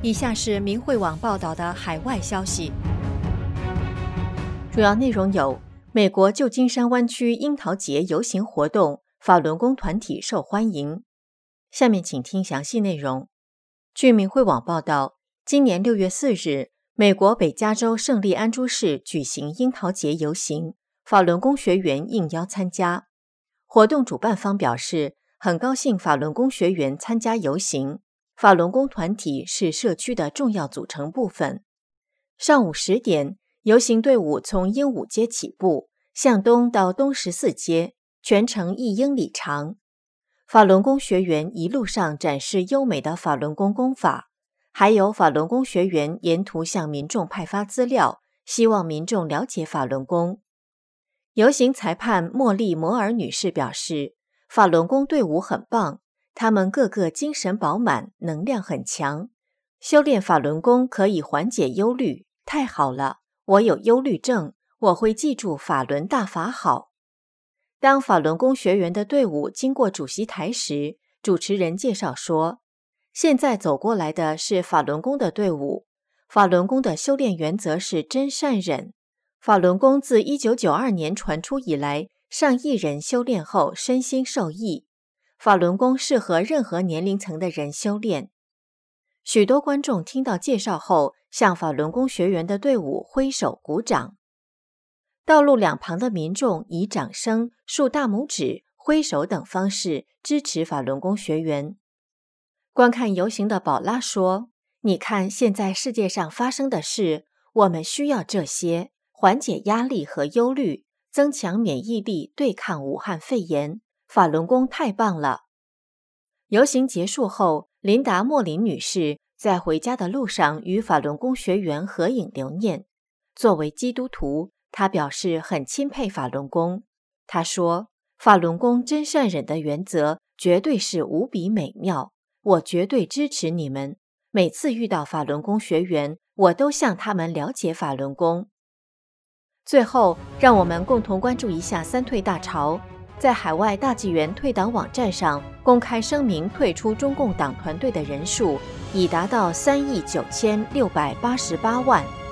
以下是明慧网报道的海外消息， 主要内容有：美国旧金山湾区樱桃节游行活动，法轮功团体受欢迎。下面请听详细内容。据明慧网报道，今年6月4日，美国北加州圣利安朱市举行樱桃节游行，法轮功学员应邀参加。活动主办方表示，很高兴法轮功学员参加游行。法轮功团体是社区的重要组成部分。上午10点，游行队伍从鹦鹉街起步，向东到东14街，全程1英里长。法轮功学员一路上展示优美的法轮功功法，还有法轮功学员沿途向民众派发资料，希望民众了解法轮功。游行裁判莫莉·摩尔女士表示，法轮功队伍很棒，他们个个精神饱满，能量很强。修炼法轮功可以缓解忧虑，太好了！我有忧虑症，我会记住法轮大法好。当法轮功学员的队伍经过主席台时，主持人介绍说，现在走过来的是法轮功的队伍。法轮功的修炼原则是真善忍。法轮功自1992年传出以来，上亿人修炼后身心受益。法轮功适合任何年龄层的人修炼。许多观众听到介绍后，向法轮功学员的队伍挥手鼓掌。道路两旁的民众以掌声、竖大拇指、挥手等方式支持法轮功学员。观看游行的宝拉说，你看现在世界上发生的事，我们需要这些，缓解压力和忧虑，增强免疫力，对抗武汉肺炎。法轮功太棒了！游行结束后，琳达·莫林女士在回家的路上与法轮功学员合影留念。作为基督徒，她表示很钦佩法轮功。她说，法轮功真善忍的原则绝对是无比美妙，我绝对支持你们。每次遇到法轮功学员，我都向他们了解法轮功。最后，让我们共同关注一下三退大潮。在海外大纪元退党网站上公开声明退出中共党团队的人数已达到3亿9688万。